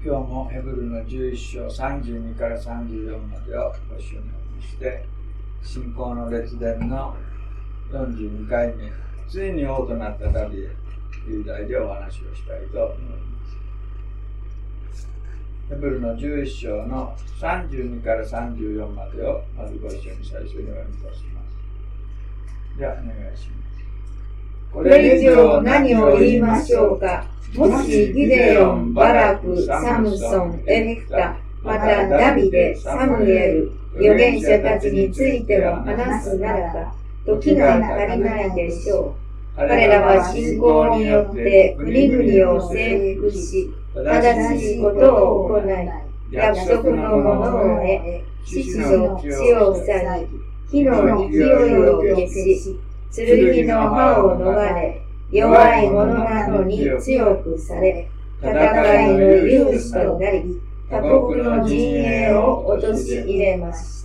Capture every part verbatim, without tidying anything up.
今日もヘブルのじゅういっ章さんじゅうにからさんじゅうよんまでをご主念にして、信仰の列伝のよんじゅうにかいめ、ついに王となったダビデという題でお話をしたいと思います。ヘブルのじゅういっ章のさんじゅうにからさんじゅうよんまでをまずご一緒に最初にお読みいたします。ではお願いします。 これ以上何を言いましょうか。もしギデオン、バラク、サムソン、エフタ、またダビデ、サムエル、預言者たちについては話すならば、時が足りないでしょう。彼らは信仰によって国々を征服し、正しいことを行い、約束のものを得、獅子の血を塞ぎ、火の勢いを消し、剣の刃を逃れ、弱い者なのに強くされ、戦いの勇士となり、他国の陣営を陥れました。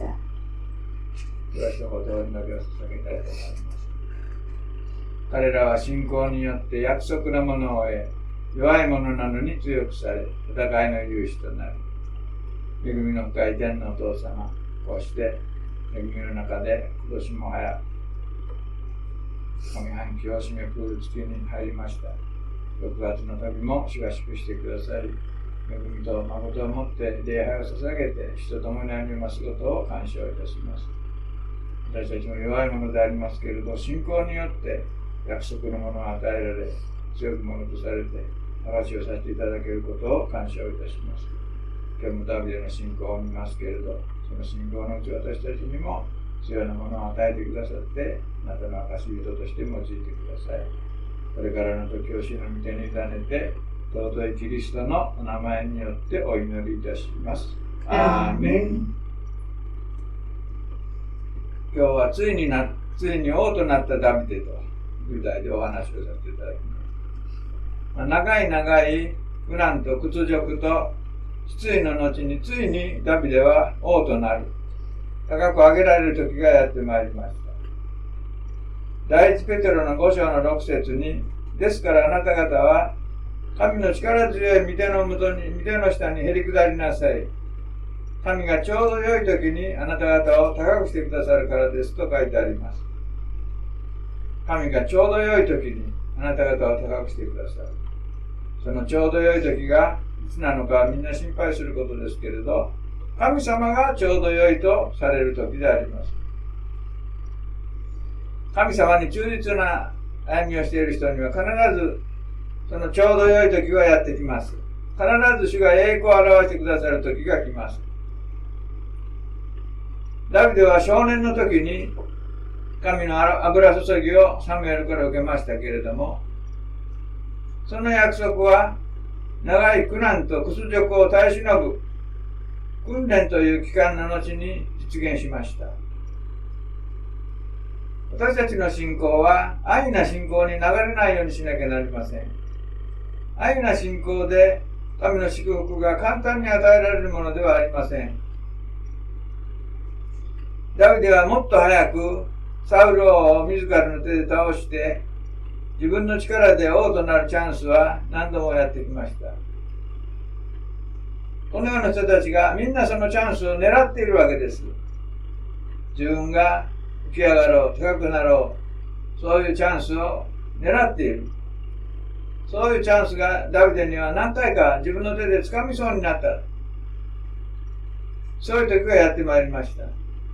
彼らは信仰によって約束のものを得、弱い者なのに強くされ、戦いの勇士となる。恵みの深い天のお父様、こうして恵みの中で今年も早く上半期を締めくくる月に入りました。ろくがつの時も主が祝してくださり、恵みと誠をもって礼拝を捧げて主と共に歩みますことを感謝いたします。私たちも弱いものでありますけれど、信仰によって約束のものを与えられ、強くものとされて証しをさせていただけることを感謝をいたします。今日もダビデの信仰を見ますけれど、その信仰のうち私たちにも強いなものを与えてくださって、あなたの証人として用いてください。これからの時を主の御手に委ねて、尊いキリストのお名前によってお祈りいたします。アーメン。今日はついにな、ついに王となったダビデという題でお話をさせていただきます。長い長い苦難と屈辱と失意の後についにダビデは王となる。高く上げられる時がやってまいりました。第一ペテロのご章のろく節に、ですからあなた方は神の力強い御手のもとに、御手の下にへり下りなさい。神がちょうど良い時にあなた方を高くしてくださるからですと書いてあります。神がちょうど良い時にあなた方を高くしてくださる。そのちょうど良い時がいつなのかはみんな心配することですけれど、神様がちょうど良いとされる時であります。神様に忠実な歩みをしている人には必ずそのちょうど良い時がやってきます。必ず主が栄光を表してくださる時が来ます。ダビデは少年の時に神の油注ぎをサムエルから受けましたけれども、その約束は長い苦難と屈辱を耐え忍ぶ訓練という期間の後に実現しました。私たちの信仰は安易な信仰に流れないようにしなきゃなりません。安易な信仰で神の祝福が簡単に与えられるものではありません。ダビデはもっと早くサウルを自らの手で倒して自分の力で王となるチャンスは何度もやってきました。このような人たちがみんなそのチャンスを狙っているわけです。自分が浮き上がろう、高くなろう、そういうチャンスを狙っている。そういうチャンスがダビデには何回か自分の手で掴みそうになった。そういう時がやってまいりました。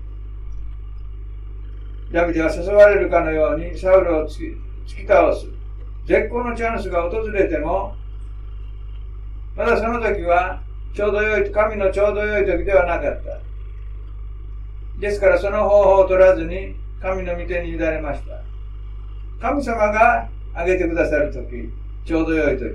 ダビデは誘われるかのようにサウルを突き、突き倒す。絶好のチャンスが訪れても、まだその時はちょうど良い、神のちょうど良い時ではなかった。ですからその方法を取らずに神の御手に委ねました。神様が挙げてくださる時、ちょうど良い時。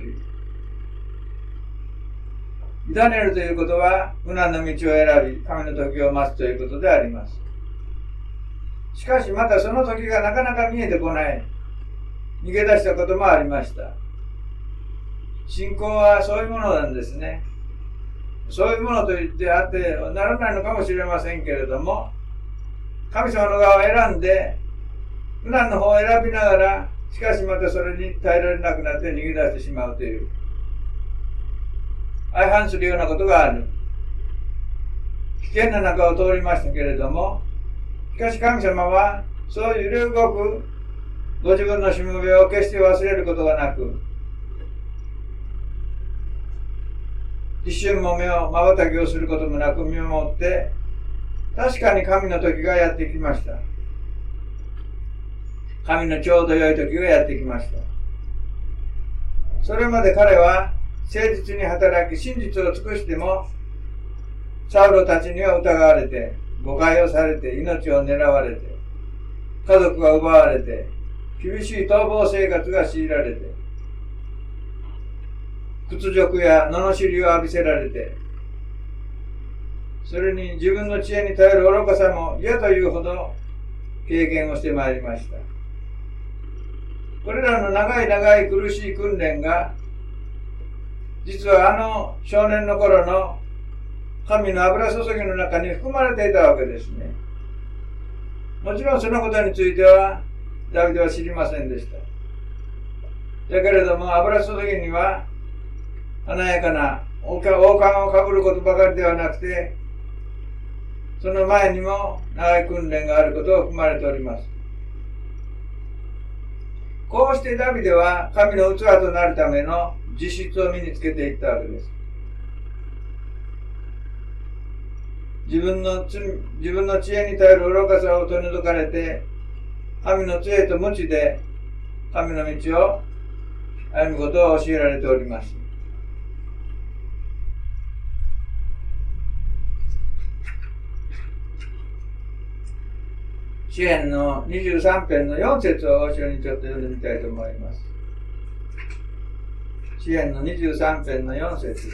委ねるということは苦難の道を選び、神の時を待つということであります。しかしまたその時がなかなか見えてこない。逃げ出したこともありました。信仰はそういうものなんですね。そういうものと言ってあってならないのかもしれませんけれども、神様の側を選んで、苦難の方を選びながら、しかしまたそれに耐えられなくなって逃げ出してしまうという。 相反するようなことがある。危険な中を通りましたけれども、しかし神様はそう揺れ動くご自分のしもべを決して忘れることがなく、一瞬も目を瞬きをすることもなく見守って、確かに神の時がやってきました。神のちょうど良い時がやってきました。それまで彼は誠実に働き、真実を尽くしても、サウロたちには疑われて、誤解をされて、命を狙われて、家族が奪われて、厳しい逃亡生活が強いられて、屈辱や罵りを浴びせられて、それに自分の知恵に頼る愚かさも嫌というほど経験をしてまいりました。これらの長い長い苦しい訓練が、実はあの少年の頃の神の油注ぎの中に含まれていたわけですね。もちろんそのことについてはダビデは知りませんでした。だけれども油注ぎには華やかな王冠をかぶることばかりではなくて、その前にも長い訓練があることを含まれております。こうしてダビデは神の器となるための実質を身につけていったわけです。自分の罪、自分の知恵に頼る愚かさを取り除かれて、神の杖と鞭で神の道を歩むことを教えられております。詩編のにじゅうさん編のよん節を後ろにちょっと読んでみたいと思います。詩編のにじゅうさん編のよん節。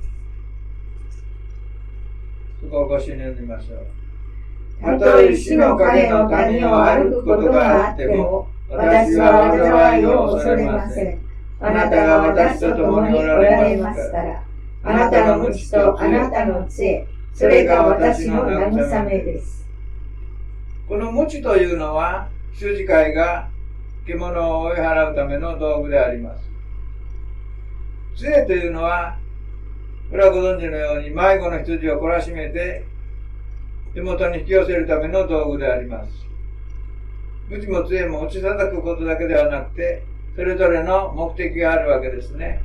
そこをご一緒に読んでみましょう。 たとえ死の影の谷を歩くことがあっても、私は災いを恐れません。あなたが私と共におられますから、あなたの鞭とあなたの杖、それが私の慰めです。 この鞭というのは、羊飼いが獣を追い払うための道具であります。杖というのは、これはご存知のように迷子の羊を懲らしめて手元に引き寄せるための道具であります。鞭も杖も打ち叩くことだけではなくて、それぞれの目的があるわけですね。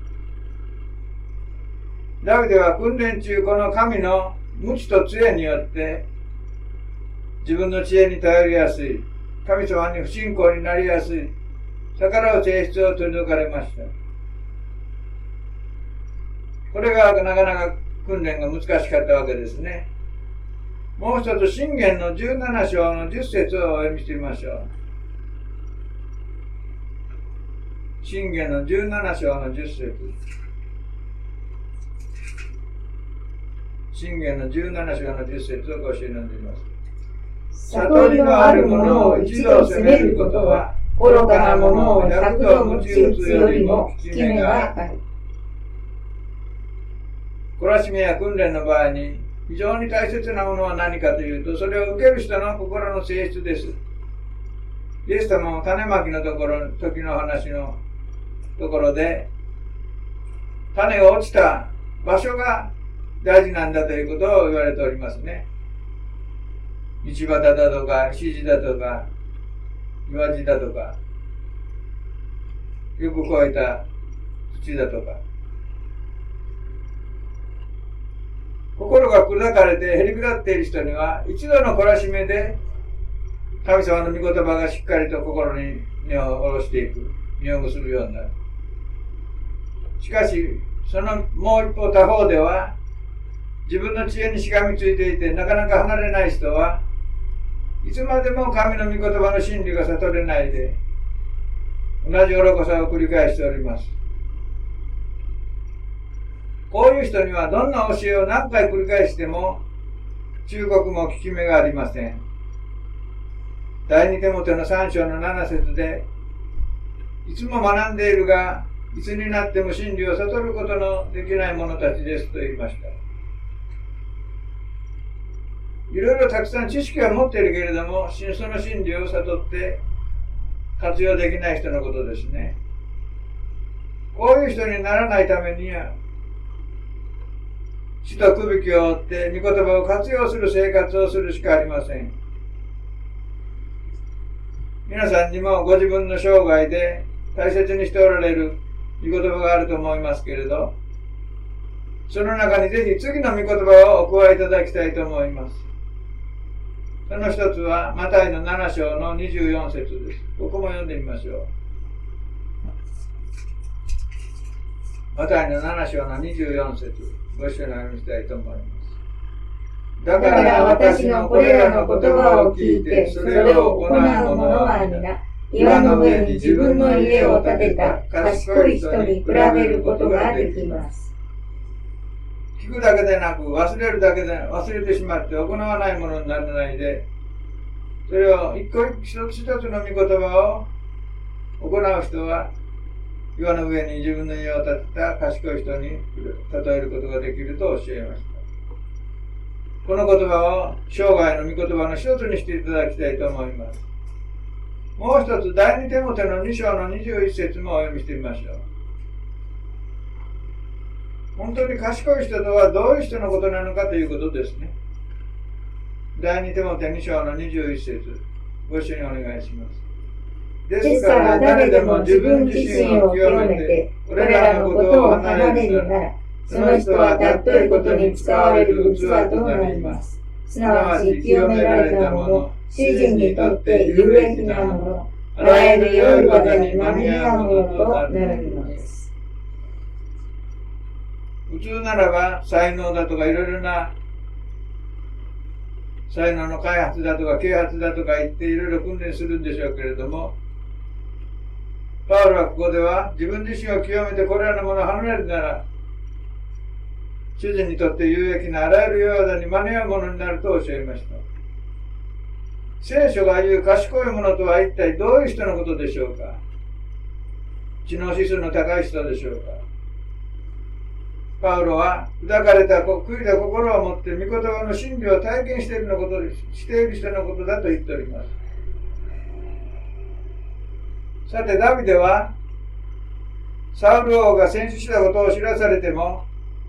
ダビデは訓練中、この神の鞭と杖によって自分の知恵に頼りやすい、神様に不信仰になりやすい、逆らう性質を取り除かれました。これがなかなか訓練が難しかったわけですね。もう一つ、箴言のじゅうなな章のじゅっ節をお読みしてみましょう。箴言のじゅうなな章のじゅっ節。箴言のじゅうなな章のじゅっ節をご一緒に読んでみます。悟りのあるものを一度責めることは、愚かなものを百度鞭打つよりも効き目がある。懲らしめや訓練の場合に非常に大切なものは何かというと、それを受ける人の心の性質です。イエス様も種まきのところ、時の話のところで、種が落ちた場所が大事なんだということを言われておりますね。道端だとか、石地だとか、岩地だとか、よく越えた土だとか、心が砕かれてへりくだっている人には、一度の懲らしめで神様の御言葉がしっかりと心に根を下ろしていく、実を結ぶようになる。しかし、そのもう一方他方では、自分の知恵にしがみついていてなかなか離れない人は、いつまでも神の御言葉の真理が悟れないで、同じ愚かさを繰り返しております。こういう人にはどんな教えを何回繰り返しても忠告も効き目がありません。第二テモテのさん章のなな節で、いつも学んでいるが、いつになっても真理を悟ることのできない者たちですと言いました。いろいろたくさん知識は持っているけれども、その真理を悟って活用できない人のことですね。こういう人にならないためには、 死と区引きを追って御言葉を活用する生活をするしかありません。皆さんにもご自分の生涯で大切にしておられる御言葉があると思いますけれど、その中にぜひ次の御言葉をお加えいただきたいと思います。その一つはマタイのなな章のにじゅうよん節です。ここも読んでみましょう。マタイのなな章のにじゅうよん節、ご一緒に読みしたいと思います。 だから私のこれらの言葉を聞いて、それを行う者は皆、岩の上に自分の家を建てた賢い人に比べることができます。 聞くだけでなく、忘れるだけで忘れてしまって行わないものにならないで、それを一個一つ一つの御言葉を行う人は、岩の上に自分の家を建てた賢い人に例えることができると教えました。この言葉を生涯の御言葉の一つにしていただきたいと思います。もう一つ、第二テモテのに章のにじゅういち節もお読みしてみましょう。本当に賢い人とはどういう人のことなのかということですね。第二テモテに章のにじゅういち節、ご一緒にお願いします。 ですから誰でも自分自身を清めて、これらのことを離れるなら、その人は尊いことに使われる器となります。すなわち清められたもの、主人にとって有益なもの、あらゆる良い技に間に合うものとなるのです。 普通ならば才能だとかいろいろな才能の開発だとか啓発だとか言っていろいろ訓練するんでしょうけれども、パウロはここでは自分自身を清めてこれらのものを離れるなら、主人にとって有益なあらゆる良い技に間に合うものになると教えました。聖書が言う賢いものとは一体どういう人のことでしょうか。知能指数の高い人でしょうか。パウロは砕かれた悔いた心を持って御言葉の真理を体験しているのことしている人のことだと言っております。さてダビデはサウル王が戦死したことを知らされても、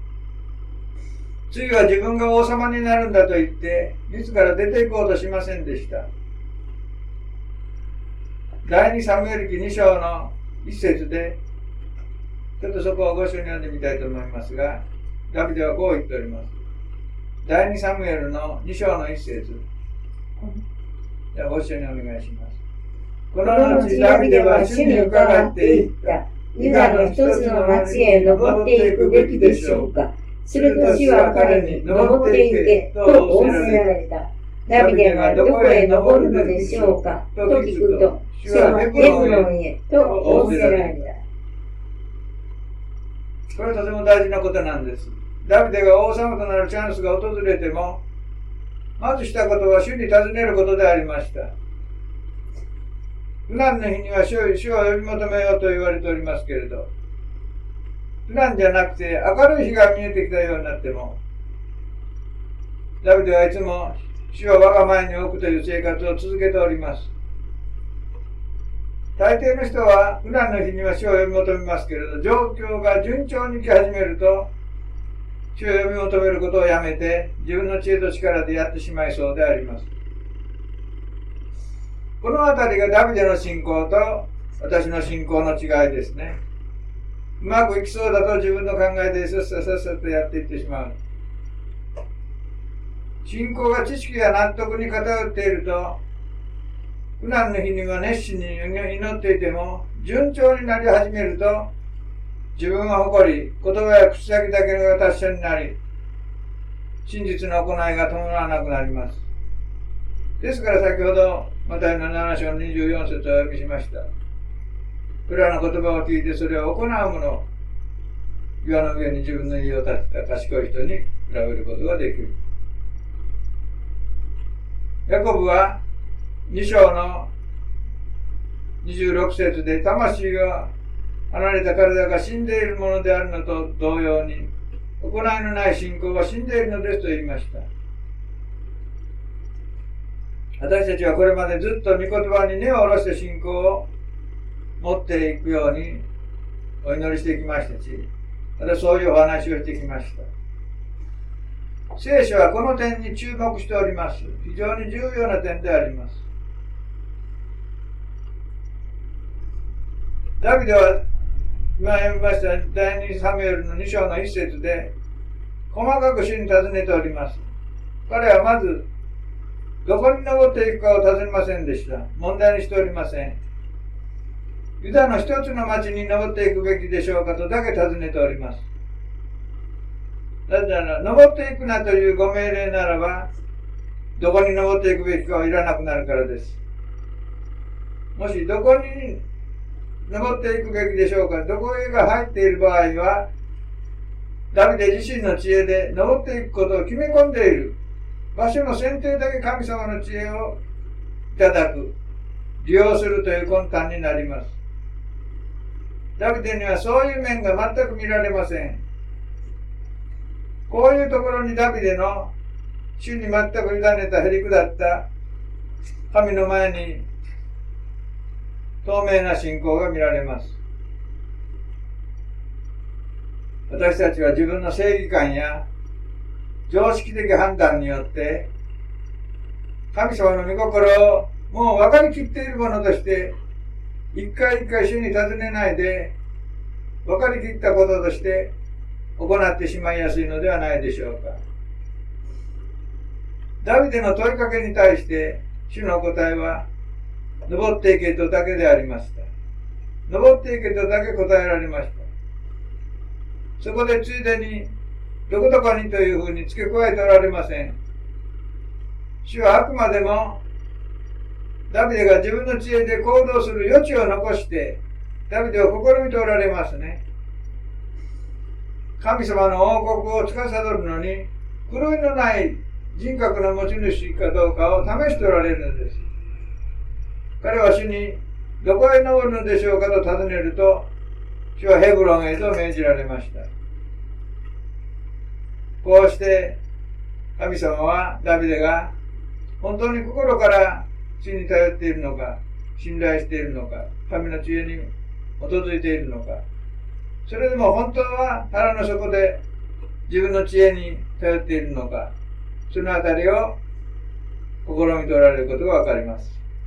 次は自分が王様になるんだと言って自ら出て行こうとしませんでした。第二サムエル記に章の一節でちょっとそこをご一緒に読んでみたいと思いますが、ダビデはこう言っております。第二サムエルのに章の一節。じゃあご一緒にお願いします。この後ダビデは主に伺っていった。 ユダの一つの町へ登っていくべきでしょうか。すると主は彼に登っていけと仰せられた。ダビデはどこへ登るのでしょうかと聞くと、主はヘブロンへと仰せられた。 これはとても大事なことなんです。ダビデが王様となるチャンスが訪れても、まずしたことは主に尋ねることでありました。苦難の日には主を呼び求めようと言われておりますけれど、苦難じゃなくて明るい日が見えてきたようになっても、ダビデはいつも主を我が前に置くという生活を続けております。大抵の人は苦難の日には主を呼び求めますけれど、状況が順調に来始めると、主を呼び求めることをやめて、自分の知恵と力でやってしまいそうであります。このあたりがダビデの信仰と私の信仰の違いですね。うまくいきそうだと自分の考えでさっささっさとやっていってしまう。信仰が知識や納得に偏っていると、苦難の日には熱心に祈っていても、順調になり始めると、自分は誇り、言葉や口先だけが達者になり、真実の行いが伴わなくなります。ですから先ほど、マタイのなな章のにじゅうよん節をお読みしました。これらの言葉を聞いてそれを行う者、岩の上に自分の家を建てた賢い人に比べることができる。ヤコブはに章のにじゅうろく節で、魂が離れた体が死んでいるものであるのと同様に、行いのない信仰は死んでいるのですと言いました。私たちはこれまでずっと御言葉に根を下ろして信仰を持っていくようにお祈りしてきましたし、またそういうお話をしてきました。 聖書はこの点に注目しております。非常に重要な点であります。ダビデは、今読みました第二サムエルのに章の一節で、細かく主に尋ねております。彼はまず、どこに登っていくかを尋ねませんでした。問題にしておりません。ユダの一つの町に登っていくべきでしょうかとだけ尋ねております。だから登っていくなというご命令ならば、どこに登っていくべきかはいらなくなるからです。もしどこに登っていくべきでしょうか、どこへが入っている場合は、ダビデ自身の知恵で登っていくことを決め込んでいる。場所の選定だけ神様の知恵をいただく、利用するという魂胆になります。ダビデにはそういう面が全く見られません。こういうところにダビデの主に全く委ねたへりくだった神の前に透明な信仰が見られます。私たちは自分の正義感や常識的判断によって神様の御心をもう分かりきっているものとして一回一回主に尋ねないで分かりきったこととして行ってしまいやすいのではないでしょうか。ダビデの問いかけに対して主の答えは登っていけとだけでありました。登っていけとだけ答えられました。そこでついでにどこどこにというふうに付け加えておられません。主はあくまでもダビデが自分の知恵で行動する余地を残してダビデを試みておられますね。神様の王国を司るのに狂いのない人格の持ち主かどうかを試しておられるのです。彼は主にどこへ登るのでしょうかと尋ねると、主はヘブロンへと命じられました。こうして神様はダビデが本当に心から主に頼っているのか、信頼しているのか、神の知恵に基づいているのか、それでも本当は腹の底で自分の知恵に頼っているのか、そのあたりを試みておられることがわかります。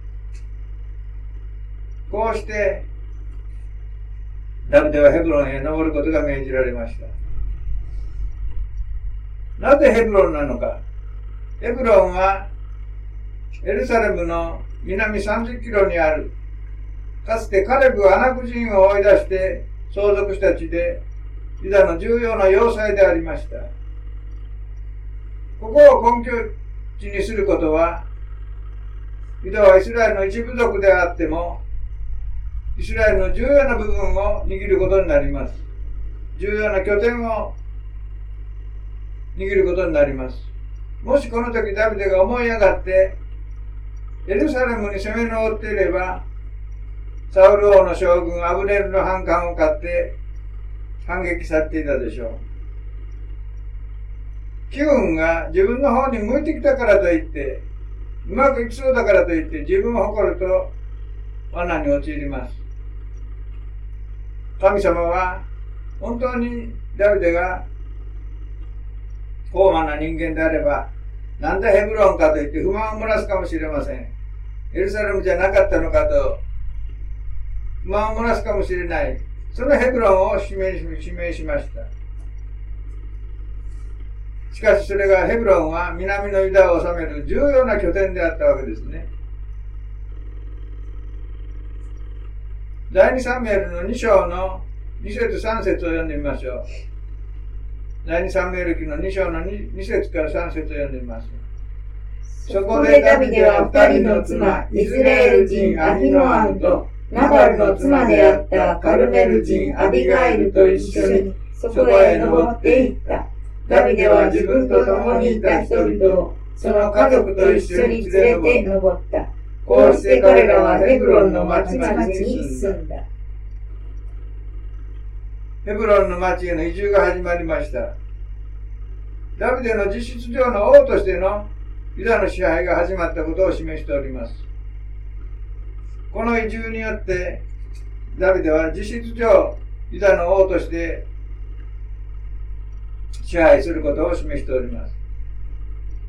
こうしてダビデはヘブロンへ登ることが命じられました。なぜヘブロンなのか。ヘブロンはエルサレムの南さんじゅっキロにある、かつてカレブはアナク人を追い出して相続した地で、ユダの重要な要塞でありました。ここを根拠地にすることは、ユダはイスラエルの一部族であっても、イスラエルの重要な部分を握ることになります。重要な拠点を握ることになります。もしこの時ダビデが思い上がって、エルサレムに攻め上っていれば、サウル王の将軍アブネルの反感を買って反撃されていたでしょう。気運が自分の方に向いてきたからといって、うまくいきそうだからといって自分を誇ると罠に陥ります。神様は本当にダビデが高慢な人間であれば、なんでヘブロンかといって不満を漏らすかもしれません。エルサレムじゃなかったのかと不満を漏らすかもしれない。そのヘブロンを指名し、指名しました。しかしそれがヘブロンは南のユダを治める重要な拠点であったわけですね。第二サムエルのに章のに節さん節を読んでみましょう。第二サムエル記のに章の 2, 2節からさん節を読んでみます。 そこでダビデは二人の妻、イスラエル人アヒノアムとナバルの妻であったカルメル人アビガイルと一緒にそこへ登っていった。ダビデは自分と共にいた人々をその家族と一緒に連れて登った。こうして彼らはヘブロンの町々に住んだ。 ヘブロンの町への移住が始まりました。ダビデの実質上の王としてのユダの支配が始まったことを示しております。この移住によってダビデは実質上ユダの王として支配することを示しております。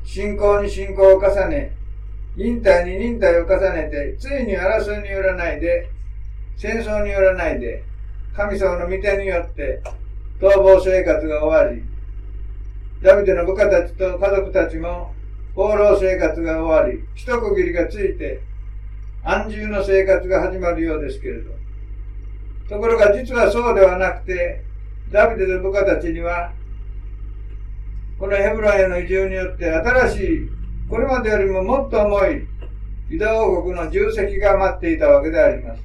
信仰に信仰を重ね、忍耐に忍耐を重ねて、ついに争いによらないで、戦争によらないで、神様の御手によって逃亡生活が終わり、ダビデの部下たちと家族たちも放浪生活が終わり、一区切りがついて安住の生活が始まるようですけれど、ところが実はそうではなくて、ダビデの部下たちにはこのヘブロンへの移住によって新しい、これまでよりももっと重いユダ王国の重責が待っていたわけであります。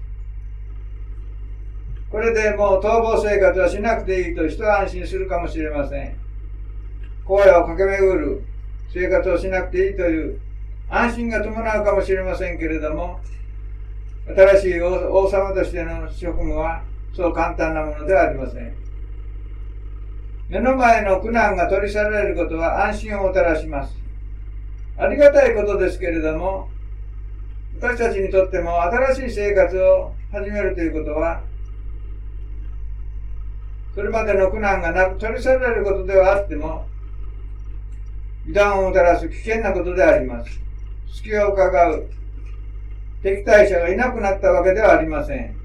これでもう逃亡生活はしなくていいと一安心するかもしれません。荒野を駆け巡る生活をしなくていいという安心が伴うかもしれませんけれども、新しい王様としての職務はそう簡単なものではありません。目の前の苦難が取り去られることは安心をもたらします。ありがたいことですけれども、私たちにとっても新しい生活を始めるということは、それまでの苦難がなく取り去られることではあっても、油断をもたらす危険なことであります。隙を伺う敵対者がいなくなったわけではありません。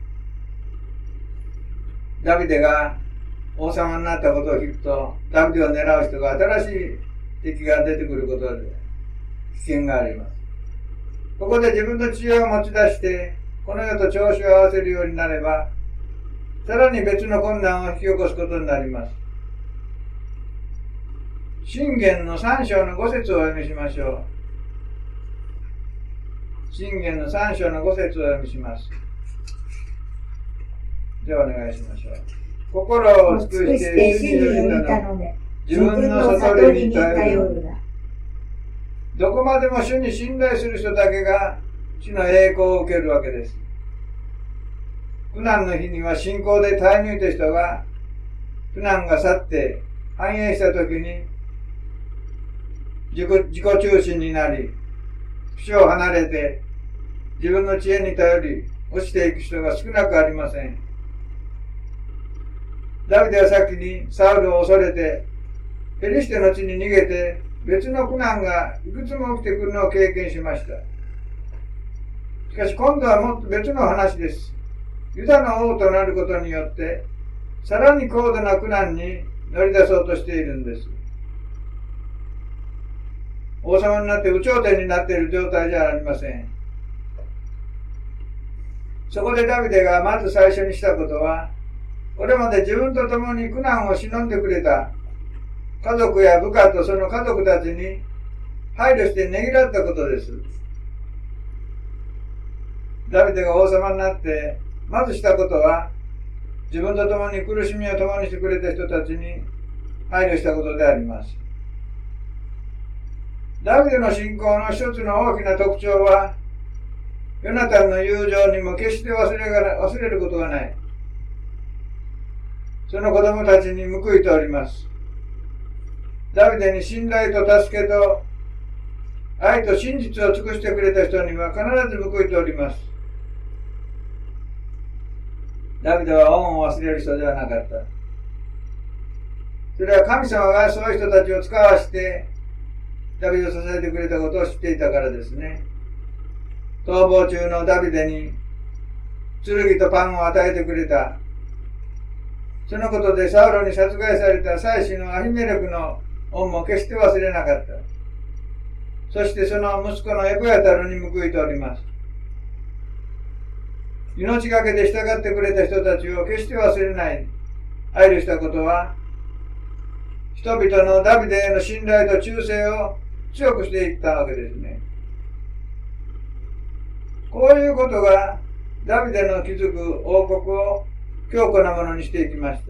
ダビデが王様になったことを聞くと、ダビデを狙う人が新しい敵が出てくることで危険があります。ここで自分の知恵を持ち出して、この世と調子を合わせるようになれば、さらに別の困難を引き起こすことになります。箴言のさん章のご節をお読みしましょう。箴言のさん章のご節をお読みします。ではお願いしましょう。心を尽くして主により頼め、自分の悟りに頼るな。どこまでも主に信頼する人だけが主の栄光を受けるわけです。苦難の日には信仰で耐え抜いた人が苦難が去って繁栄したときに自己、自己中心になり、主を離れて自分の知恵に頼り落ちていく人が少なくありません。ダビデは先にサウルを恐れてペリシテの地に逃げて別の苦難がいくつも起きてくるのを経験しました。しかし今度はもっと別の話です。ユダの王となることによってさらに高度な苦難に乗り出そうとしているんです。王様になって有頂天になっている状態じゃありません。そこでダビデがまず最初にしたことは、これまで自分と共に苦難を忍んでくれた家族や部下とその家族たちに配慮してねぎらったことです。ダビデが王様になってまずしたことは、自分と共に苦しみを共にしてくれた人たちに配慮したことであります。ダビデの信仰の一つの大きな特徴は、ヨナタンの友情にも決して忘れが忘れることがない。その子供たちに報いております。ダビデに信頼と助けと愛と真実を尽くしてくれた人には必ず報いております。ダビデは恩を忘れる人ではなかった。それは神様がそういう人たちを使わしてダビデを支えてくれたことを知っていたからですね。逃亡中のダビデに剣とパンを与えてくれた。そのことでサウロに殺害された祭司のアヒメレクの恩も決して忘れなかった。そしてその息子のエブヤタルに報いております。命がけで従ってくれた人たちを決して忘れない。配慮したことは、人々のダビデへの信頼と忠誠を強くしていったわけですね。こういうことがダビデの築く王国を強固なものにしていきました。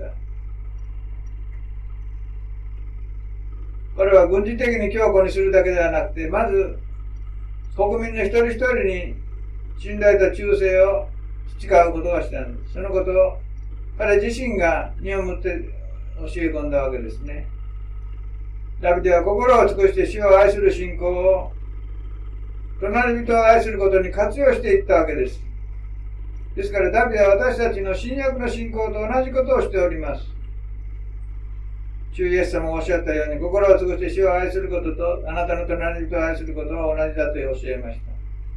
これは軍事的に強固にするだけではなくて、まず国民の一人一人に信頼と忠誠を培うことをしたんです。そのことを彼自身が身をもって教え込んだわけですね。ダビデは心を尽くして主を愛する信仰を隣人を愛することに活用していったわけです。ですからダビデは私たちの新約の信仰と同じことをしております。 主イエス様がおっしゃったように、心を尽くして主を愛することと、あなたの隣人を愛することは同じだと教えました。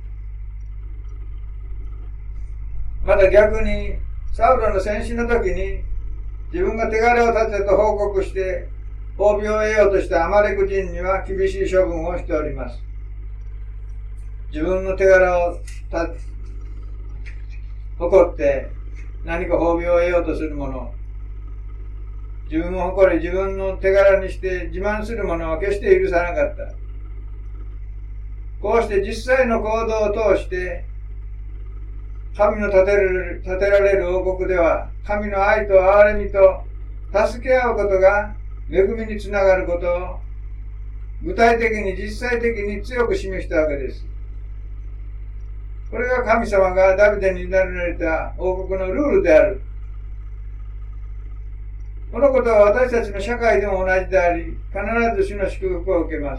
また逆に、サウロの戦死の時に、自分が手柄を立てと報告して、褒美を得ようとしたアマレク人には厳しい処分をしております。自分の手柄を立て、誇って何か褒美を得ようとする者、自分を誇り自分の手柄にして自慢する者は決して許さなかった。こうして実際の行動を通して、神の立てる、立てられる王国では、神の愛と憐れみと助け合うことが恵みにつながることを、具体的に実際的に強く示したわけです。これが神様がダビデに委ねられた王国のルールである。このことは私たちの社会でも同じであり、必ず主の祝福を受けます。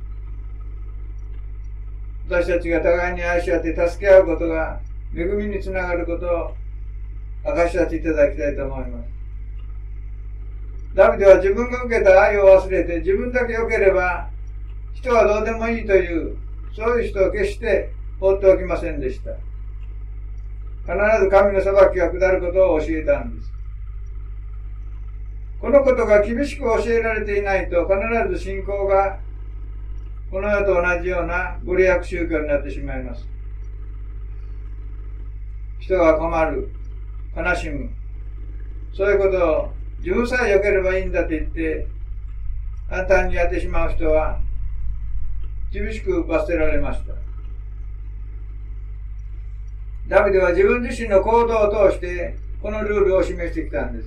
私たちが互いに愛し合って助け合うことが恵みにつながることを明かしさせていただきたいと思います。ダビデは自分が受けた愛を忘れて自分だけ良ければ人はどうでもいいという、そういう人を決して放っておきませんでした。必ず神の裁きが下ることを教えたんです。このことが厳しく教えられていないと、必ず信仰がこの世と同じようなご利益宗教になってしまいます。人が困る、悲しむ、そういうことを自分さえ良ければいいんだと言って簡単にやってしまう人は厳しく罰せられました。ダビデは自分自身の行動を通してこのルールを示してきたんです。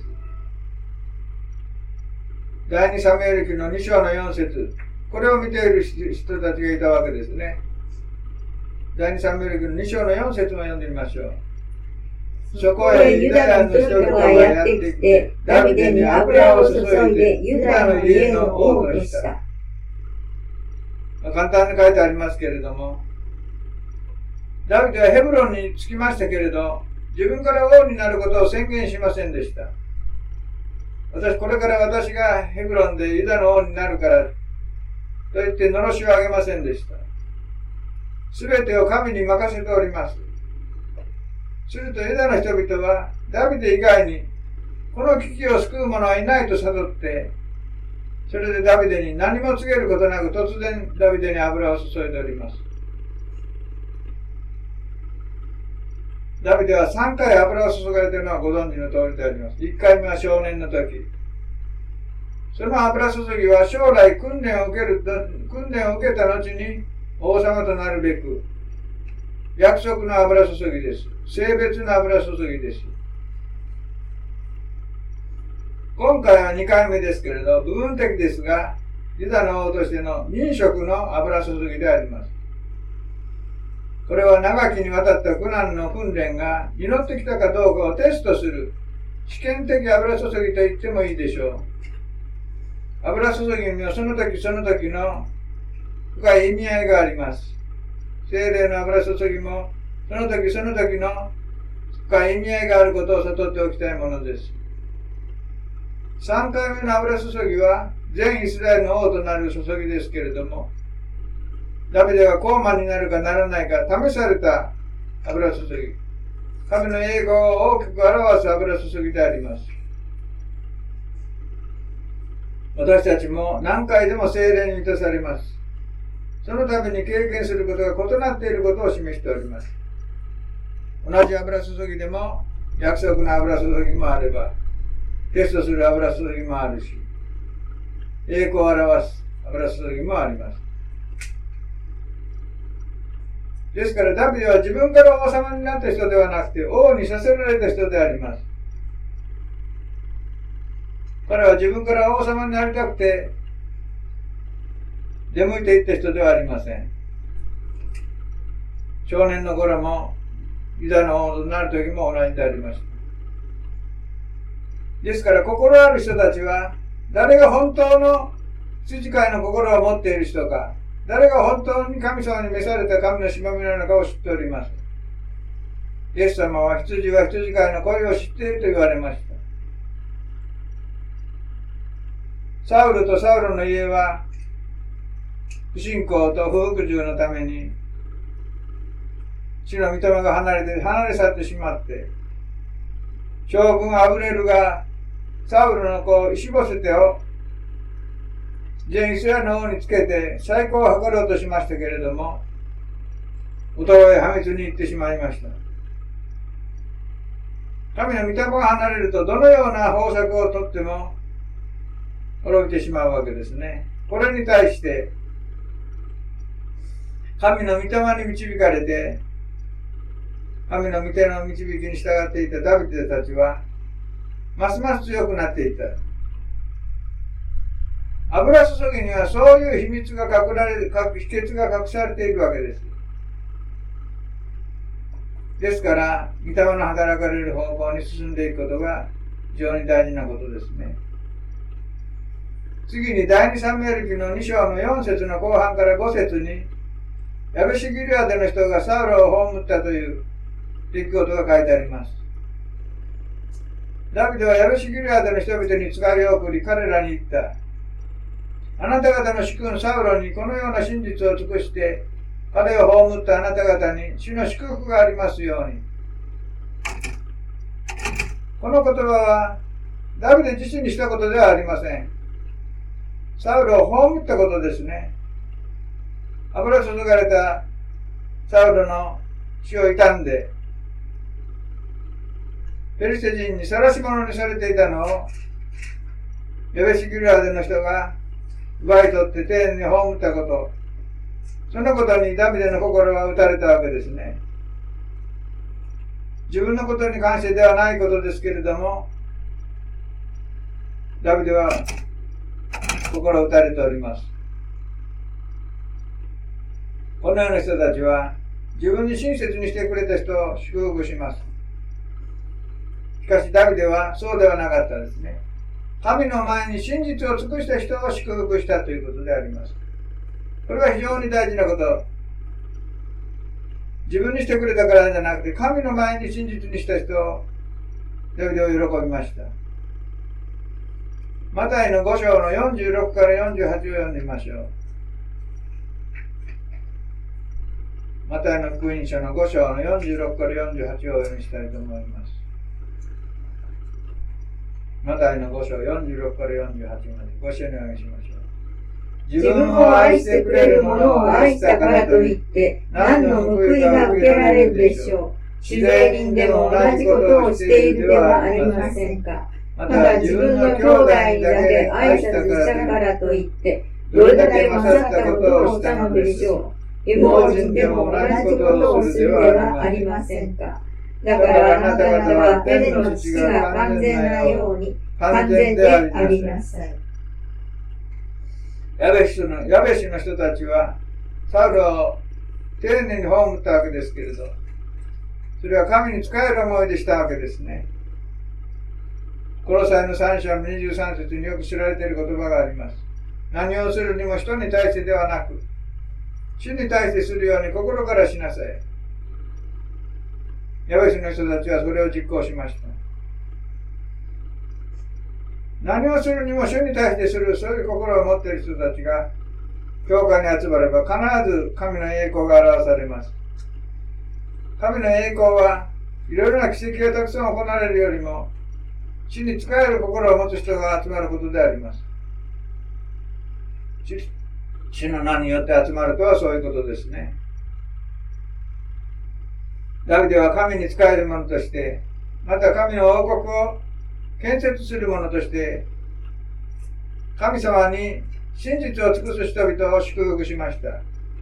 第二サムエル記のに章のよん節、これを見ている人たちがいたわけですね。第二サムエル記のに章のよん節も読んでみましょう。そこへユダの人々がやってきて、ダビデに油を注いでユダの家の王とした。簡単に書いてありますけれども、ダビデはヘブロンに着きましたけれど、自分から王になることを宣言しませんでした。私、これから私がヘブロンでユダの王になるから、と言って罵しをあげませんでした。すべてを神に任せております。するとユダの人々は、ダビデ以外に、この危機を救う者はいないと悟って、それでダビデに何も告げることなく突然ダビデに油を注いでおります。ダビデはさんかい油を注がれているのはご存知の通りであります。いっかいめは少年の時。その油注ぎは将来訓練を受ける、訓練を受けた後に王様となるべく、約束の油注ぎです。性別の油注ぎです。今回はにかいめですけれど、部分的ですが、ユダの王としての任職の油注ぎであります。これは長きにわたった苦難の訓練が実ってきたかどうかをテストする試験的油注ぎと言ってもいいでしょう。油注ぎにはその時その時の深い意味合いがあります。聖霊の油注ぎもその時その時の深い意味合いがあることを悟っておきたいものです。さんかいめの油注ぎは全イスラエルの王となる注ぎですけれども、ダビデが高慢になるかならないか試された油注ぎ、神の栄光を大きく表す油注ぎであります。私たちも何回でも聖霊に満たされます。そのために経験することが異なっていることを示しております。同じ油注ぎでも約束の油注ぎもあれば、テストする油注ぎもあるし、栄光を表す油注ぎもあります。ですからダビデは自分から王様になった人ではなくて王にさせられた人であります。彼は自分から王様になりたくて出向いていった人ではありません。少年の頃もユダの王となる時も同じでありました。ですから心ある人たちは誰が本当の羊飼いの心を持っている人か、誰が本当に神様に召された神のしもべなのかを知っております。イエス様は羊は羊飼いの声を知っていると言われました。 サウルとサウルの家は不信仰と不服従のために主の御霊が離れて離れ去ってしまって、将軍アブネルがサウルの子イシボセテを全イスラエルの王につけて再興を図ろうとしましたけれども、お互い破滅に行ってしまいました。神の御霊が離れると、どのような方策をとっても滅びてしまうわけですね。これに対して神の御霊に導かれて、神の御手の導きに従っていたダビデたちはますます強くなっていった。油注ぎにはそういう秘密が隠られる、秘訣が隠されているわけです。ですから、御霊の働かれる方向に進んでいくことが非常に大事なことですね。次に第二サムエル記のに章のよん節の後半からご節に、ヤベシギリアデの人がサウルを葬ったという出来事が書いてあります。ダビデはヤベシギリアデの人々につがりを送り、彼らに言った。あなた方の主君サウロにこのような真実を尽くして、彼を葬ったあなた方に主の祝福がありますように。この言葉はダビデ自身にしたことではありません。サウルを葬ったことですね。油注がれたサウルの死を悼んで、ペリシテ人に晒し者にされていたのをヤベシギリアデの人が奪い取って丁寧に葬ったこと、そのことにダビデの心は打たれたわけですね。自分のことに関してではないことですけれども、ダビデは心を打たれております。このような人たちは自分に親切にしてくれた人を祝福します。しかしダビデはそうではなかったですね。神の前に真実を尽くした人を祝福したということであります。これは非常に大事なこと。自分にしてくれたからじゃなくて、神の前に真実にした人をダビデを喜びました。マタイのご章のよんじゅうろくからよんじゅうはちを読んでみましょう。マタイの福音書のご章のよんじゅうろくからよんじゅうはちをお読みしたいと思います。マタイのご章よんじゅうろくからよんじゅうはちまでご一緒にお読みしましょう。 自分を愛してくれる者を愛したからといって何の報いが受けられるでしょう。主税人でも同じことをしているではありませんか。また自分の兄弟にだけ挨拶したからといってどれだけ勝ったことをしたのでしょう。違法人でも同じことをするではありませんか。だからあなた方は天の父が完全なように完全でありなさい。 ヤベシの、ヤベシの人たちはサウルを丁寧に葬ったわけですけれど、それは神に仕える思いでしたわけですね。コロサイのさん章のにじゅうさん節によく知られている言葉があります。何をするにも人に対してではなく、主に対してするように心からしなさい。ヤベシの人たちはそれを実行しました。何をするにも主に対してする、そういう心を持っている人たちが教会に集まれば必ず神の栄光が表されます。神の栄光はいろいろな奇跡がたくさん行われるよりも、主に仕える心を持つ人が集まることであります。主の名によって集まるとはそういうことですね。ダビデは神に仕える者として、また神の王国を建設する者として、神様に真実を尽くす人々を祝福しました。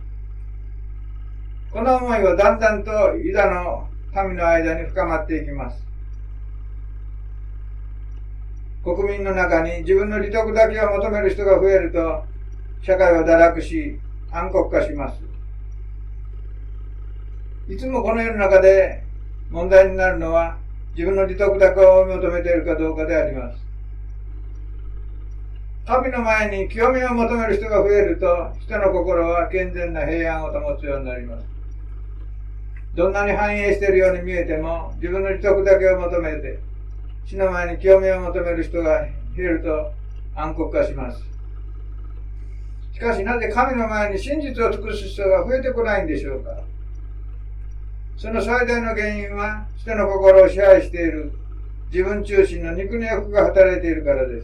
この思いはだんだんとユダの民の間に深まっていきます。国民の中に自分の利得だけを求める人が増えると、社会は堕落し、暗黒化します。いつもこの世の中で問題になるのは、自分の利得だけを追い求めているかどうかであります。神の前に清めを求める人が増えると、人の心は健全な平安を保つようになります。どんなに繁栄しているように見えても、自分の利得だけを求めて、主の前に清めを求める人が減ると、 暗黒化します。しかしなぜ神の前に真実を尽くす人が増えてこないんでしょうか。その最大の原因は人の心を支配している自分中心の肉の欲が働いているからです。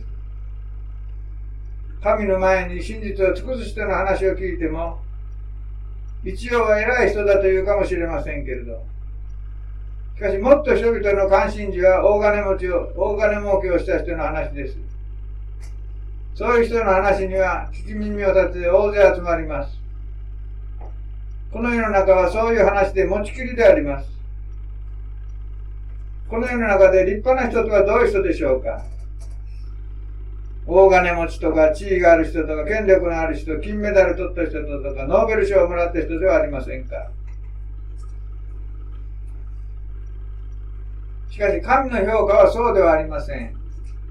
神の前に真実を尽くす人の話を聞いても、一応は偉い人だというかもしれませんけれど、しかしもっと人々の関心事は大金持ちを、大金儲けをした人の話です。そういう人の話には聞き耳を立てて大勢集まります。この世の中はそういう話で持ちきりであります。この世の中で立派な人とはどういう人でしょうか。大金持ちとか地位がある人とか権力のある人、金メダル取った人とかノーベル賞をもらった人ではありませんか。しかし神の評価はそうではありません。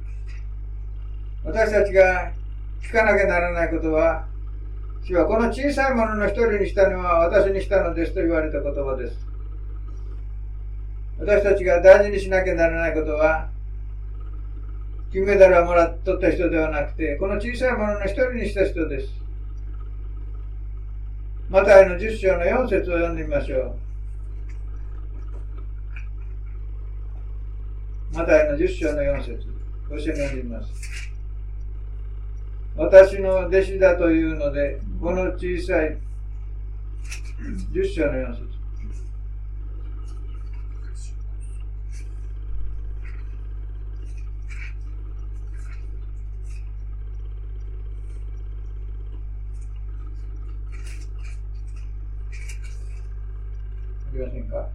私たちが聞かなきゃならないことは、主はこの小さいものの一人にしたのは私にしたのですと言われた言葉です。私たちが大事にしなきゃならないことは、金メダルをもらっとった人ではなくて、この小さいものの一人にした人です。マタイのじゅっ章のよん節を読んでみましょう。マタイのじゅっ章のよん節、ご一緒に読んでみます。私の弟子だというので、この小さいじゅっ章のよん節。ありませんか。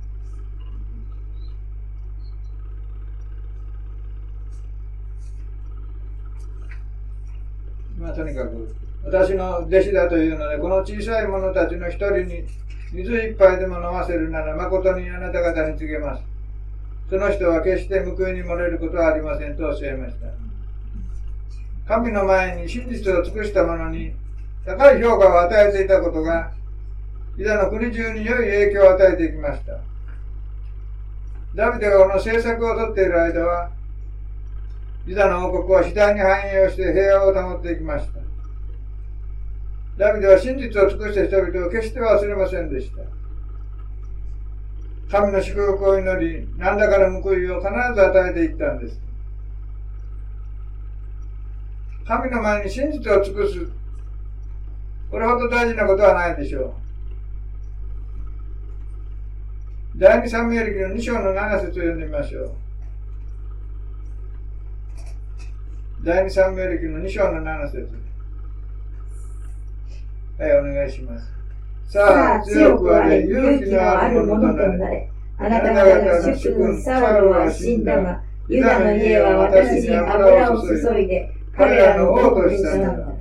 まあ、とにかく私の弟子だというので、この小さい者たちの一人に水一杯でも飲ませるなら誠にあなた方に告げます。その人は決して報いに漏れることはありませんとおっしゃいました。神の前に真実を尽くした者に高い評価を与えていたことが、ユダの国中に良い影響を与えていきました。ダビデがこの政策をとっている間は、ユダの王国は次第に繁栄をして平和を保っていきました。ダビデは真実を尽くした人々を決して忘れませんでした。神の祝福を祈り、何らかの報いを必ず与えていったんです。神の前に真実を尽くす、これほど大事なことはないでしょう。第二サムエル記のに章のなな節を読んでみましょう。第二サムエル記のに章のなな節。はい、お願いします。さあ、強くあれ、勇気のあるものとなれ。あなた方の主君サウルは死んだが、ユダの家は私に油を注いで、彼らの王としたのだ。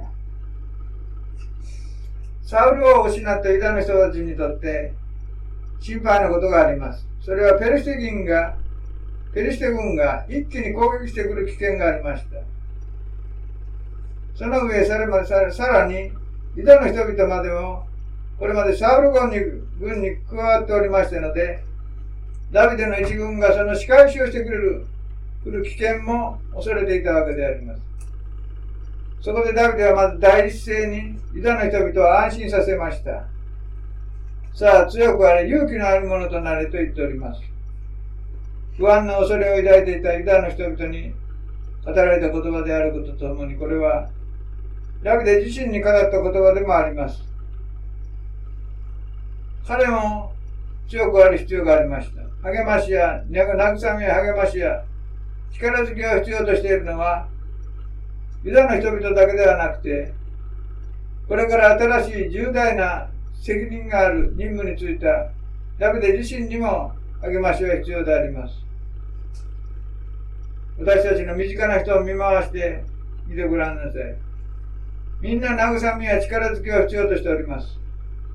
サウルを失ったユダの人たちにとって、心配なことがあります。それはペリシテ軍が、ペリシテ軍が一気に攻撃してくる危険がありました。その上、さら, ささらに、ユダの人々までも、これまでサウル軍に軍に加わっておりましたので、ダビデの一軍がその仕返しをしてくれる、来る危険も恐れていたわけであります。そこでダビデはまず第一声に、ユダの人々を安心させました。さあ、強くあれ、勇気のあるものとなれと言っております。不安な恐れを抱いていたユダの人々に語られた言葉であることとともに、これはダビデ自身に語った言葉でもあります。彼も強くある必要がありました。励ましや、慰めや励ましや、力づけを必要としているのは、ユダの人々だけではなくて、これから新しい重大な責任がある任務についたダビデ自身にも励ましは必要であります。私たちの身近な人を見回してみてごらんなさい。みんな慰めや力づけを必要としております。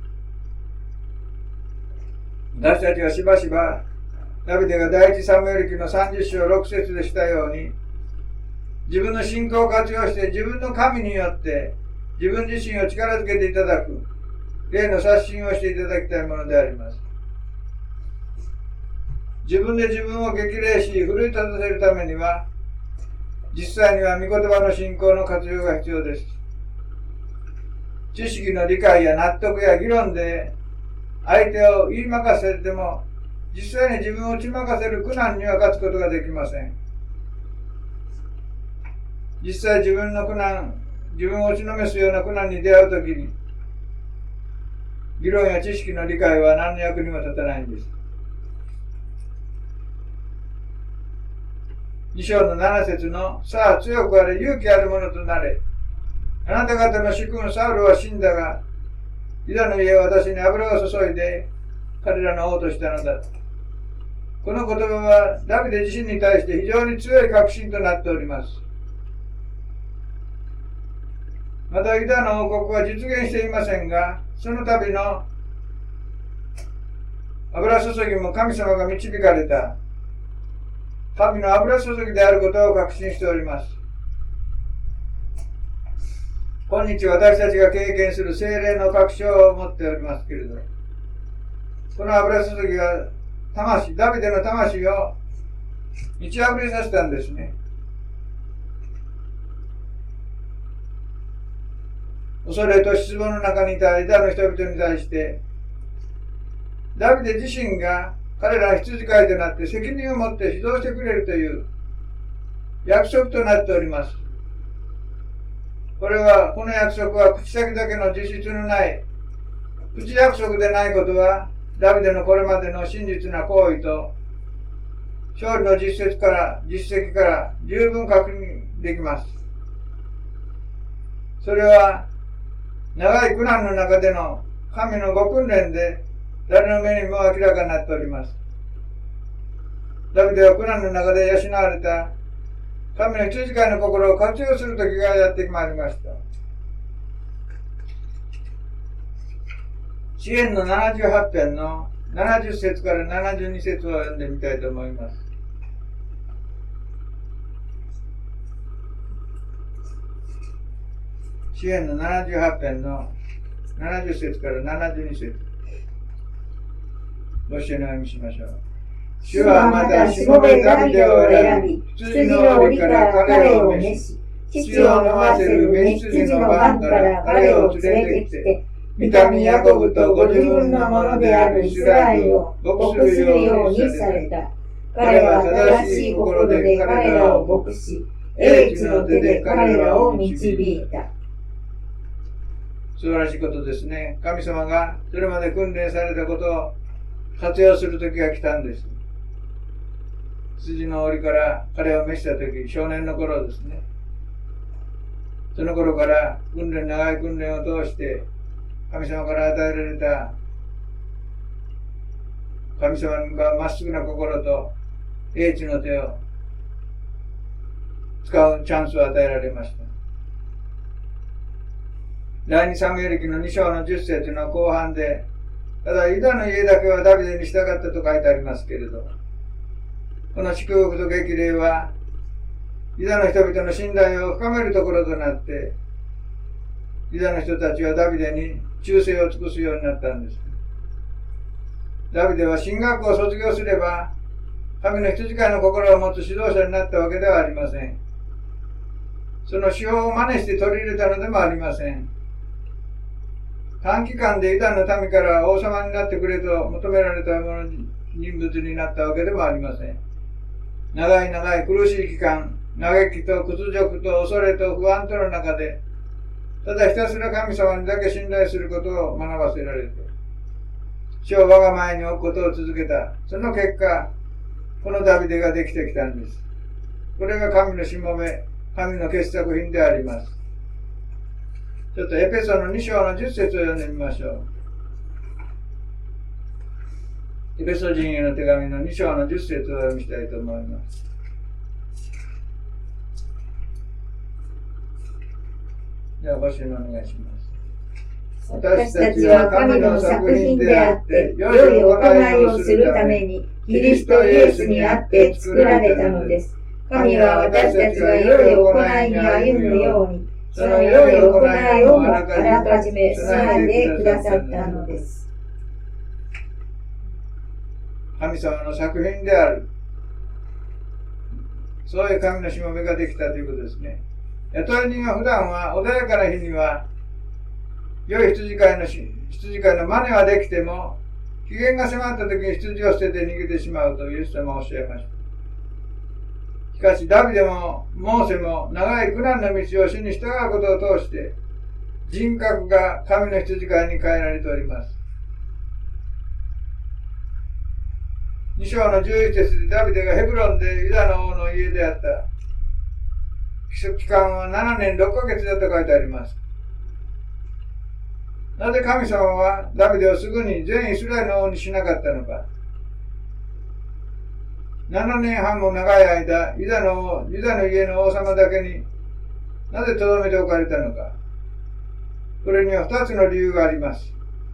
私たちはしばしばダビデが第一サムエル記のさんじゅっ章ろく節でしたように、自分の信仰を活用して自分の神によって自分自身を力づけていただく霊の刷新をしていただきたいものであります。自分で自分を激励し奮い立たせるためには、 実際には御言葉の信仰の活用が必要です。知識の理解や納得や議論で相手を言いまかせても、実際に自分を打ち負かせる苦難には勝つことができません。実際自分の苦難、自分を打ちのめすような苦難に出会うときに、議論や知識の理解は何の役にも立たないんです。に章のなな節の、さあ強くあれ、勇気あるものとなれ。あなた方の主君サウルは死んだが、ユダの家は私に油を注いで、彼らの王としたのだ。この言葉はダビデ自身に対して非常に強い確信となっております。またユダの王国は実現していませんが、その度の油注ぎも神様が導かれた神の油注ぎであることを確信しております。今日私たちが経験する聖霊の確証を持っておりますけれど、この油注ぎが魂、ダビデの魂を満ち溢れさせたんですね。恐れと失望の中にいたユダの人々に対して、ダビデ自身が彼らの羊飼いとなって責任を持って指導してくれるという約束となっております。これは、この約束は口先だけの実質のない、口約束でないことは、ダビデのこれまでの真実な行為と、勝利の実績から、実績から十分確認できます。それは、長い苦難の中での神のご訓練で、誰の目にも明らかになっております。ダビデは苦難の中で養われた、神の羊飼いの心を活用する時がやってまいりました。詩篇のななじゅうはち編のななじゅっ節からななじゅうに節を読んでみたいと思います。詩篇のななじゅうはち編のななじゅっ節からななじゅうに節。ご一緒にお読みしましょう。主はまたしもべダビデを選び、羊の檻から彼を召し、乳を飲ませる雌羊の番から彼を連れてきて、御民ヤコブとご自分のものであるイスラエルを牧するようにされた。彼は正しい心で彼らを牧し、英知の手で彼らを導いた。素晴らしいことですね。神様がそれまで訓練されたことを活用する時が来たんです。羊の檻から彼を召した時、少年の頃ですね。その頃から訓練、長い訓練を通して神様から与えられた神様がまっすぐな心と英知の手を使うチャンスを与えられました。第二サムエル記のに章のじゅっ節の後半で、ただユダの家だけはダビデに従ったと書いてありますけれど、この祝福と激励はユダの人々の信頼を深めるところとなって、ユダの人たちはダビデに忠誠を尽くすようになったんです。ダビデは神学校を卒業すれば神の羊飼いの心を持つ指導者になったわけではありません。その手法を真似して取り入れたのでもありません。短期間でユダの民から王様になってくれと求められたもの人物になったわけでもありません。長い長い苦しい期間、嘆きと屈辱と恐れと不安との中で、ただひたすら神様にだけ信頼することを学ばせられて、主を我が前に置くことを続けた。その結果、このダビデができてきたんです。これが神のしもべ、神の傑作品であります。ちょっとエペソのに章のじゅっ節を読んでみましょう。エペソ人への手紙のに章のじゅっ節を読みしたいと思います。では、ご支援お願いします。 私たちは神の作品であって、良い行いをするために、キリストイエスにあって作られたのです。神は私たちが良い行いに歩むように、その良い行いをもあらかじめ備えてくださったのです。 神様の作品である。 そういう神のしもべができたということですね。雇い人は普段は穏やかな日には、良い羊飼いの羊飼いの真似はできても、期限が迫った時に羊を捨てて逃げてしまうとイエス様はおっしゃいました。しかし、ダビデもモーセも長い苦難の道を主に従うことを通して、人格が神の羊飼いに変えられております。に章のじゅういち節でダビデがヘブロンでユダの王の家であった。期間はななねんろっかげつだと書いてあります。なぜ神様はダビデをすぐに全イスラエルの王にしなかったのか。ななねんはんも長い間、ユダの王、ユダの家の王様だけになぜ留めておかれたのか。これには二つの理由があります。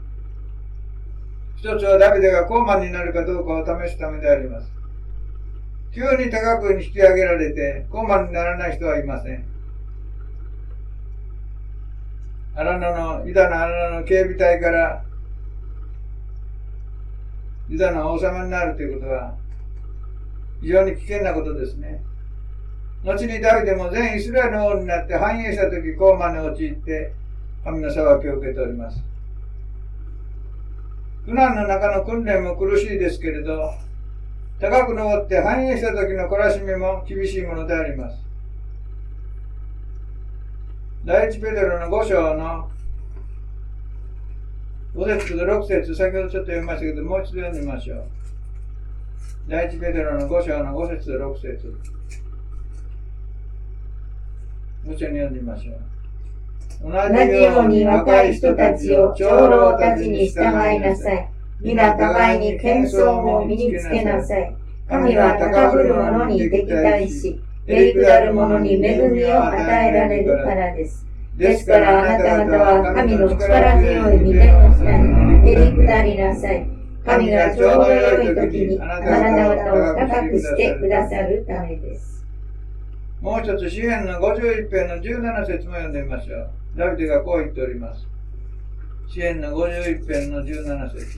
一つはダビデが高慢になるかどうかを試すためであります。急に高くに引き上げられて高慢にならない人はいません。荒野の、ユダの荒野の警備隊からユダの王様になるということは非常に危険なことですね。後にダビデも全イスラエルの王になって繁栄したとき高慢に陥って神の裁きを受けております。苦難の中の訓練も苦しいですけれど、高く登って繁栄した時の懲らしみも厳しいものであります。第一ペテロのご章のご節とろく節、先ほどちょっと読みましたけど、もう一度読んでみましょう。第一ペテロのご章のご節とろく節。ご章に読んでみましょう。 同じように若い人たちを長老たちに従いなさい。皆互いに謙遜を身につけなさい。神は高ぶる者に敵対し、へりくだる者に恵みを与えられるからです。ですからあなた方は神の力強い御手の下にへりくだりなさい。神がちょうど良い時にあなた方を高くしてくださるためです。 もう一つ、詩編のごじゅういち編のじゅうなな節も読んでみましょう。ダビデがこう言っております。詩編のごじゅういち編のじゅうなな節。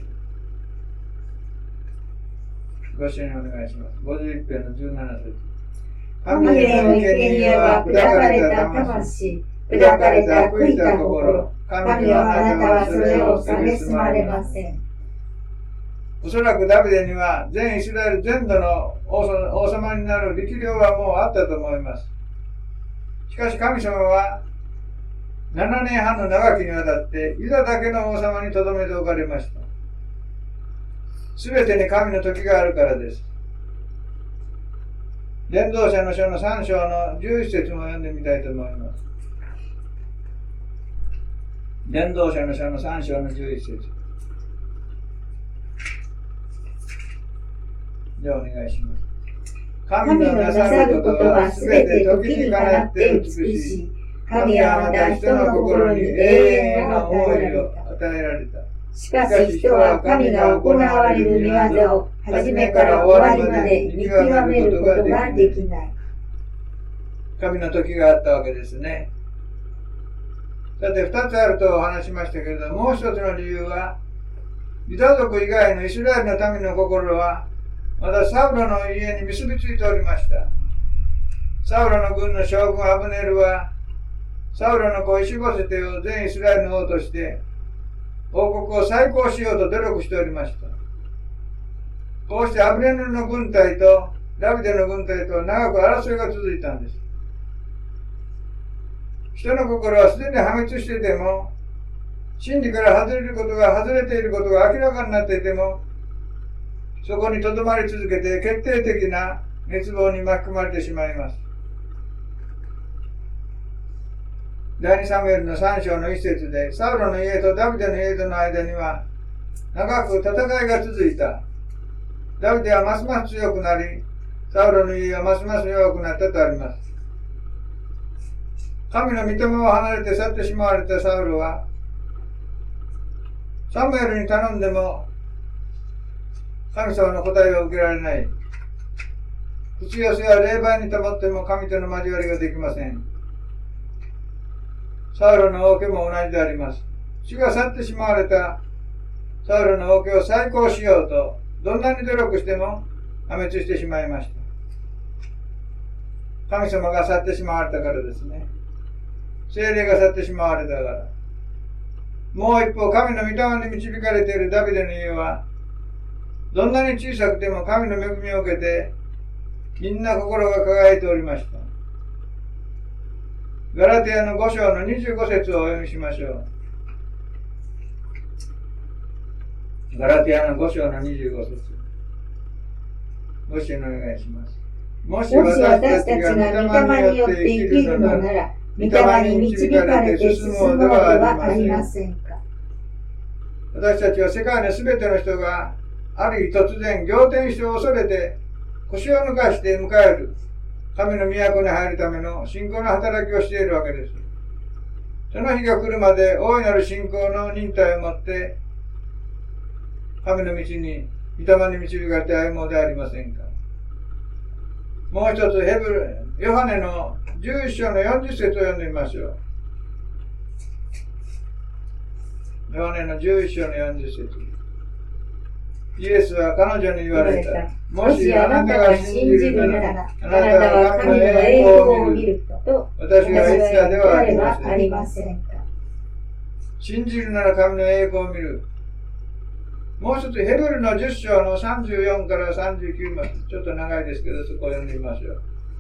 ご一緒にお願いします。ごじゅういち編のじゅうなな節。 神への生贄は砕かれた魂、砕かれた悔いた心。神はあなたはそれを蔑まれません。 おそらくダビデには全イスラエル全土の王様になる力量はもうあったと思います。しかし神様はななねんはんの長きにわたってユダだけの王様に留めておかれました。すべてに神の時があるからです。伝道者の書のさん章のじゅういち節も読んでみたいと思います。伝道者の書のさん章のじゅういち節。じゃあお願いします。 神のなさることはすべて時にかなって美しい。神はまた人の心に永遠の思いを与えられた。しかし人は神が行われる御業を初めから終わりまで見極めることができない。 神の時があったわけですね。さて二つあると話しましたけれども、もう一つの理由は、ユダ族以外のイスラエルの民の心はまだサウロの家に結びついておりました。サウロの軍の将軍アブネルはサウロの子イシボセテを全イスラエルの王として王国を再興しようと努力しておりました。こうしてアブネルの軍隊とダビデの軍隊と長く争いが続いたんです。人の心はすでに破滅していても、真理から外れることが外れていることが明らかになっていても、そこに留まり続けて決定的な熱望に巻き込まれてしまいます。第二サムエルのさん章の一節で、サウロの家とダビデの家との間には長く戦いが続いた。ダビデはますます強くなり、サウロの家はますます弱くなったとあります。神の御霊を離れて去ってしまわれたサウロは、サムエルに頼んでも神様の答えを受けられない。口寄せや霊媒に保っても神との交わりができません。サウロの王家も同じであります。主が去ってしまわれたサウロの王家を再興しようと、どんなに努力しても破滅してしまいました。 神様が去ってしまわれたからですね。聖霊が去ってしまわれたから。もう一方、神の御霊に導かれているダビデの家は、どんなに小さくても神の恵みを受けて、みんな心が輝いておりました。ガラテヤのご章のにじゅうご節をお読みしましょう。ガラテヤのご章のにじゅうご節。ご支援お願いします。もし私たちが御霊によって生きるのなら、御霊に導かれて進むのではありませんか。 私たちは世界のすべての人が、ある日突然仰天して恐れて、腰を抜かして迎える、神の都に入るための信仰の働きをしているわけです。その日が来るまで大いなる信仰の忍耐をもって、神の道に、御霊に導かれて歩もうではありませんか。もう一つ、ヘブル、ヨハネのじゅういっ章のよんじゅっ節を読んでみましょう。ヨハネのじゅういっ章のよんじゅっ節。イエスは彼女に言われた。もしあなたが信じるなら、あなたは神の栄光を見ると、私が言ったではありませんか。信じるなら神の栄光を見る。もう一つ、ヘブルのじゅっ章のさんじゅうよんからさんじゅうきゅうまで、ちょっと長いですけど、そこを読んでみましょう。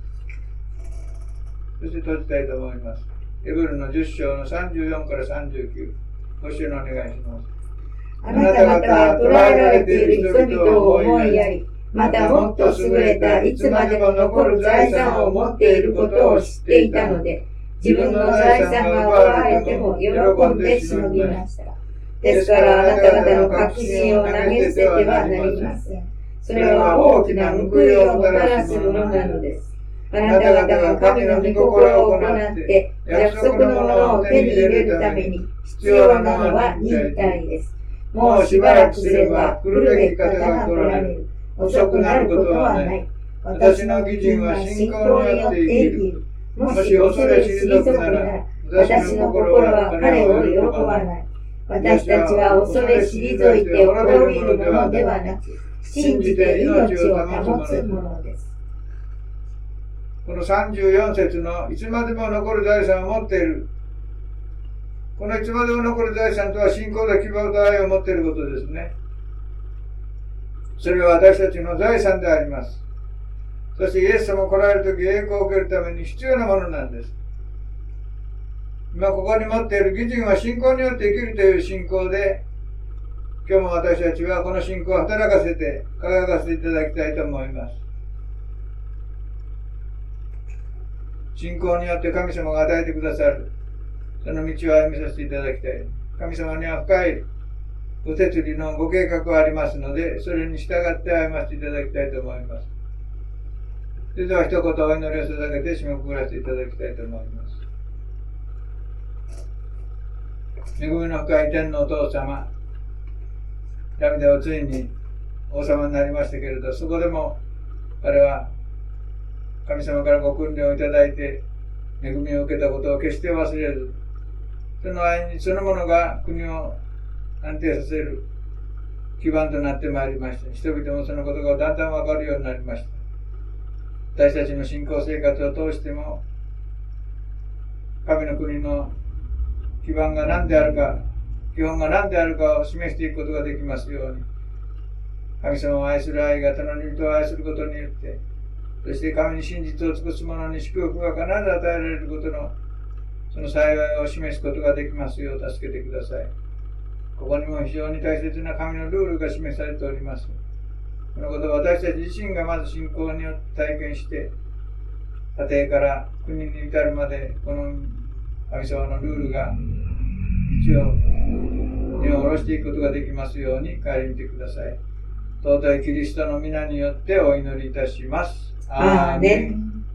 そして閉じたいと思います。ヘブルのじゅっ章のさんじゅうよんからさんじゅうきゅう。ご支援お願いします。 あなた方は捕らえられている人々を思いやり、またもっと優れたいつまでも残る財産を持っていることを知っていたので、自分の財産が奪われても喜んでしのぎました。ですからあなた方の確信を投げ捨ててはなりません。それは大きな報いをもたらすものなのです。あなた方が神の御心を行って約束のものを手に入れるために必要なのは忍耐です。もうしばらくすれば来るべき方が来られる。遅くなることはない。私の義人は信仰によって生きる。もし恐れ退くなら、私の心は彼を喜ばない。私たちは恐れ退いて滅びるものではなく、信じて命を保つものです。 このさんじゅうよん節のいつまでも残る財産を持っている。このいつまでも残る財産とは信仰と希望と愛を持っていることですね。それは私たちの財産であります。そしてイエス様が来られるとき栄光を受けるために必要なものなんです。今ここに持っている義人は信仰によって生きるという信仰で、今日も私たちはこの信仰を働かせて輝かせていただきたいと思います。信仰によって神様が与えてくださる、その道を歩みさせていただきたい。神様には深いご摂理のご計画がありますので、それに従って歩ませていただきたいと思います。それでは一言お祈りを捧げて締めくくらせていただきたいと思います。恵みの深い天のお父様、ダビデはついに王様になりましたけれど、そこでも彼は神様からご訓練をいただいて恵みを受けたことを決して忘れず、その愛にそのものが国を安定させる基盤となってまいりました。人々もそのことがだんだんわかるようになりました。私たちの信仰生活を通しても、神の国の基盤が何であるか、基本が何であるかを示していくことができますように、神様を愛する愛が隣人を愛することによって、そして神に真実を尽くす者に祝福が必ず与えられることの、その幸いを示すことができますよう助けてください。ここにも非常に大切な神のルールが示されております。このことを私たち自身がまず信仰によって体験して、家庭から国に至るまで、この神様のルールが一応根を下ろしていくことができますように帰り見てください。尊いキリストの皆によってお祈りいたします。アーメン。